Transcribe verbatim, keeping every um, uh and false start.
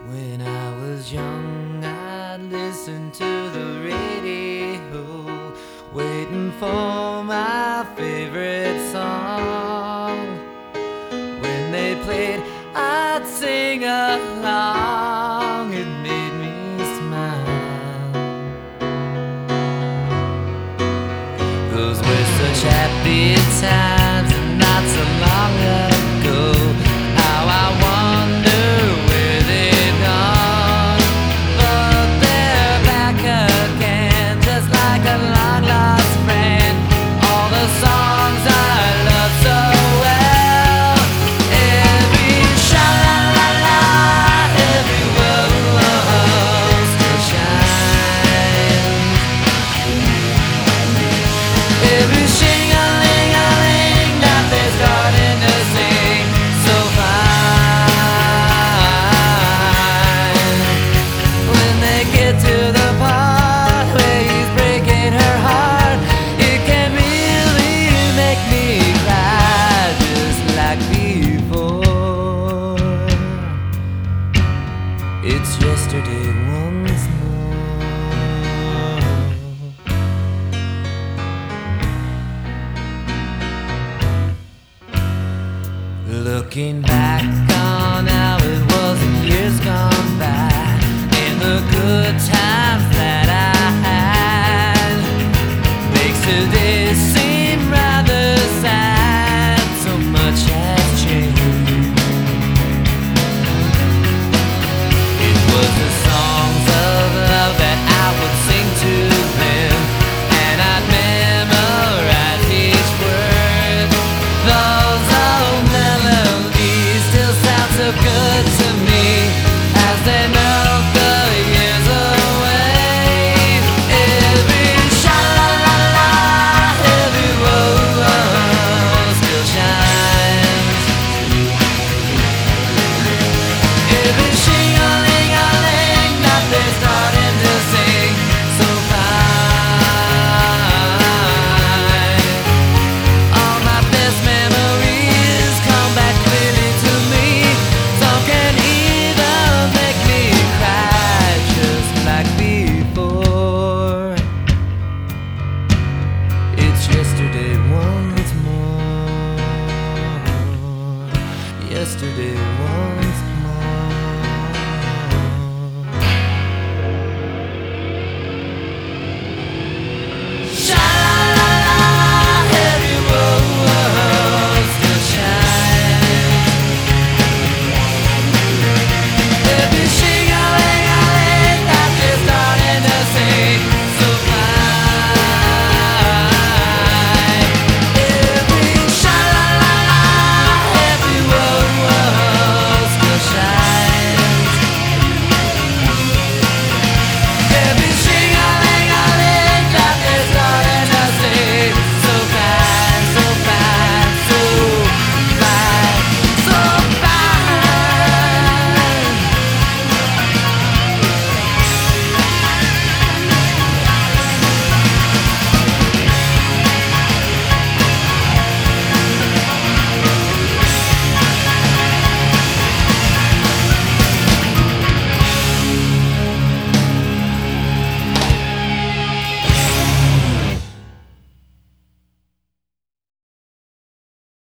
When I was young, I'd listen to the radio, waiting for my favorite song. When they played, I'd sing along. It made me smile. Those were such happy times, and not so long ago. How I wonder where they've gone, but they're back again, just like a long lost friend. All the songs I love so well, every sha-la-la-la, every whoa-whoa still shines. Every shing-a-ling-a-ling that they're starting to sing so fine. When they get to the part where he's breaking her heart, it can really make me cry just like before. It's yesterday once more. Looking back on how it was in years gone by, and the good times that I had, makes today seem rather sad. So much has changed. It was the songs of love that I would sing to them, and I'd memorize each word. Those old melodies still sound so good to me as they melt the years away. Every sha-la-la-la, every whoa-whoa still shines. Every shing-a-ling-a-ling that they're starting to sing so fine. All my best memories come back clearly to me. Some can even make me cry just like before. It's yesterday once more. Yesterday once